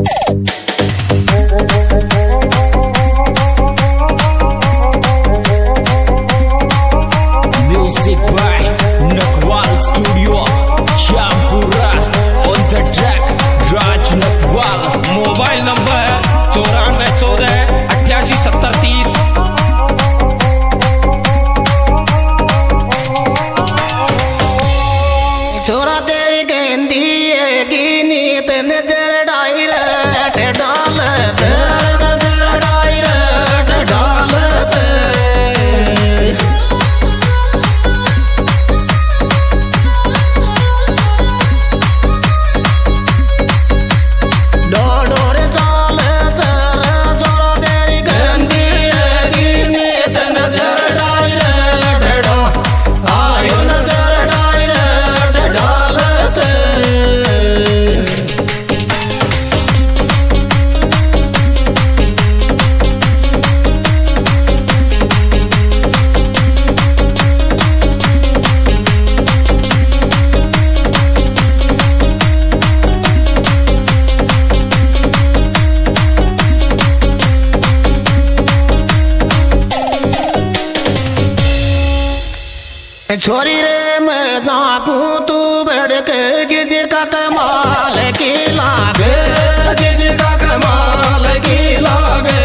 छोरी रे मैं नाकू तू बढ़ के गिज का कमाल की लागे, गिज का कमाल की लागे।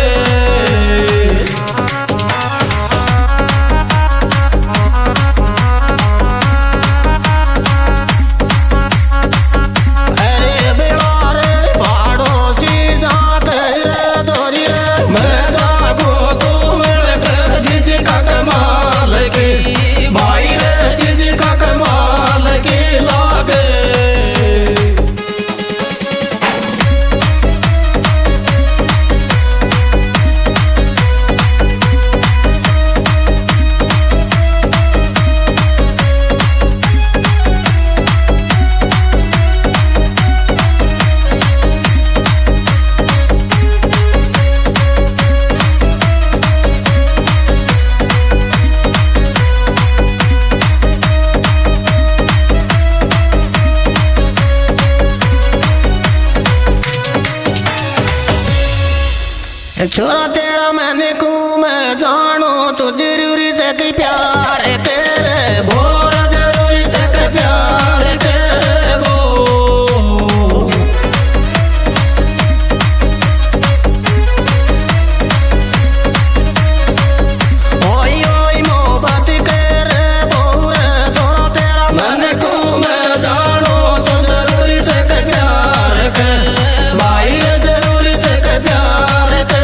अरे बेड़ा रे पड़ोसी जाके रे छोरी रे मैं नाकू तू बढ़ के गिज का कमाल की भाई रे गिज का कमाल की लागे। छोरा तेरा मैंने को मैं जानो तो जरूरी से कि प्यार तेरे भोर जरूरी से कि प्यार तेरे वो। ओई ओई मोहब्बत के रे बोर छोरा तेरा मैंने को मैं जानो तो जरूरी से कि प्यार के भाई जरूरी से कि प्यार के।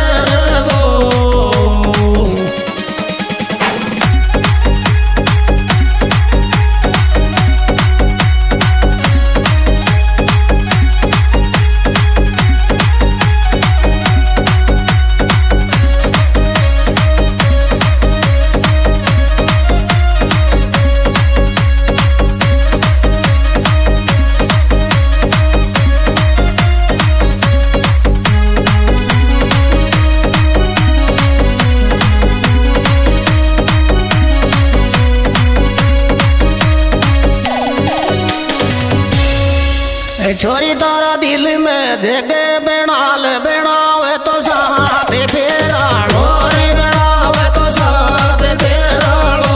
छोरी तारा दिल में जगह बनाल बनावे तो साथ फेरालो रे बनावे तो साथ फेरालो।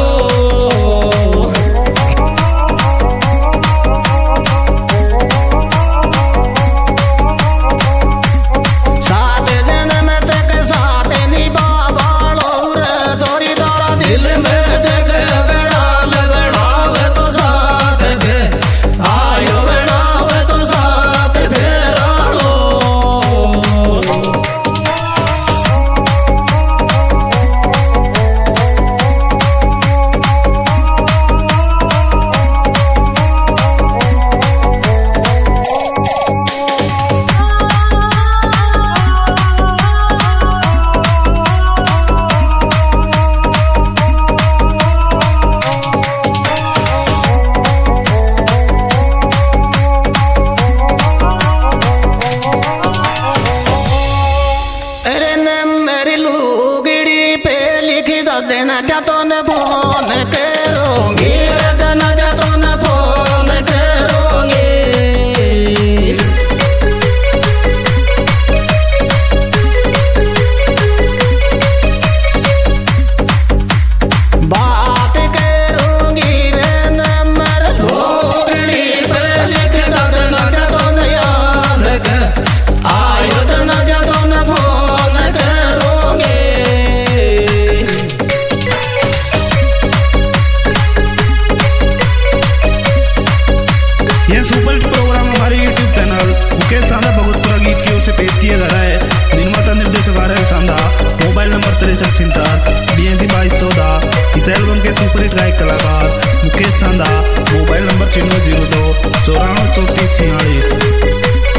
साथ जन्म तक साथ निभावालो रे छोरी तारा दिल में जगह बनाल बनावे तो साथ आयो बनावे तो साथ फेरालो। देना क्या तो न फोन करोगे देना क्या तो न फोन करोगे। सांधा भगतपुरा गीत की ओर से पेश किया जा रहा है। निर्माता निर्देशक R L Sandha. Mobile number 6376 BNC 2214। इस एल्बम के सुपरहिट गायक कलाकार मुकेश सांधा। Mobile number 9602 94 34 46।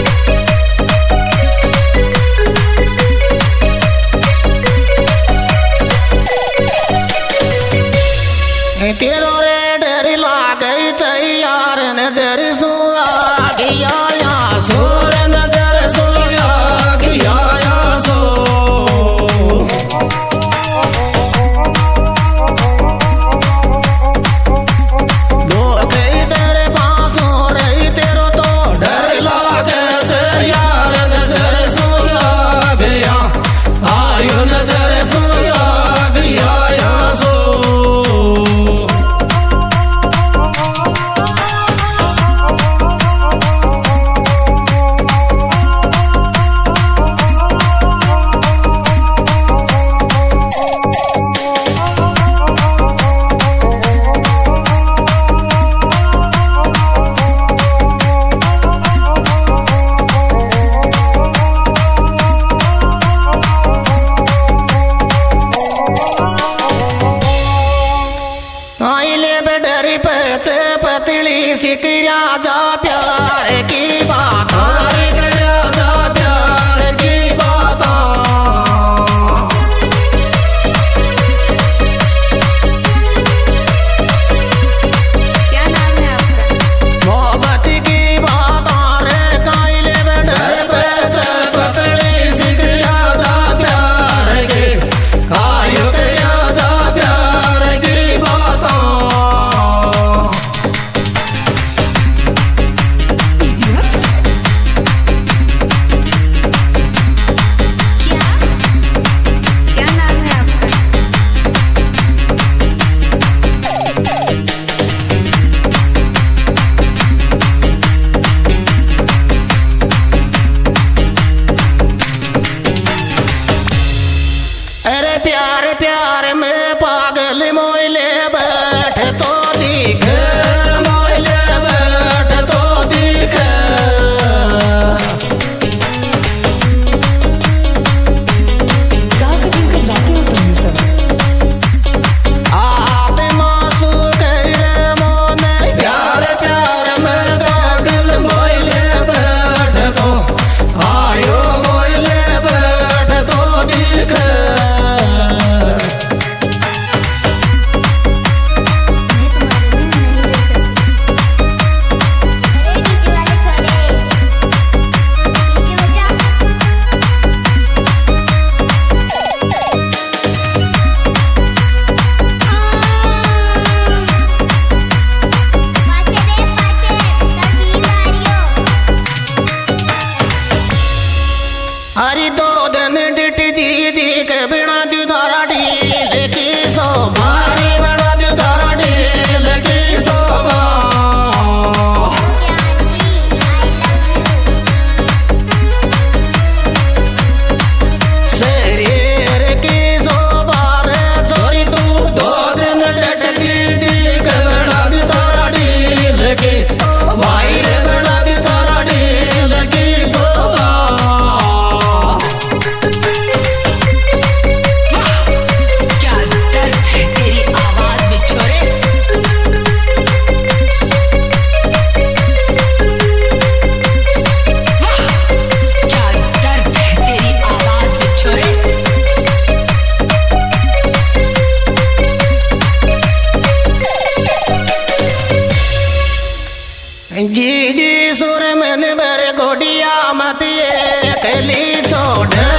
तेरो रे डरी लागे तैयार नजर सुआ दिया या सोर नजर सोया किया या सो दो कई तेरे पास हो रही तेरो तो डर लागे तैयार नजर सोया गया आयु नजर सोया गया या सो पतली सिकरिया जा प्यार की बात गया जा प्यार की बात क्या नाम है आपका? मोहब्बत की बात रे काइले डर पे पतली सिकरिया जा प्यार की आयु गया जा प्यार की बात क्या नाम है आपका? अरे प्यार प्यार में पागल मोइले बैठ तो दिख मोइले बैठ तो दिख कहाँ से गिनकर लाते हो तुम ये सब? आत्मा सु करे मोने प्यार प्यार में पागल मोइले बैठ तो आयो मोइले बैठ तो दिख हरी दो दिन डिट दीदी के बिना दुधारा ढील की सो भारी बना दुधारा ढील की शोभा शरीर की शोभा रे छोरी तू दो दिन डिट दीदी के बिना दुधारा ढील की भाई रे बिना दुधारा ढील की शोभा क्या दर्द है तेरी आवाज में छोरे। क्या दर्द है तेरी आवाज में छोरे। जी जी सुर मन बर गोडिया मत ये कली छोड़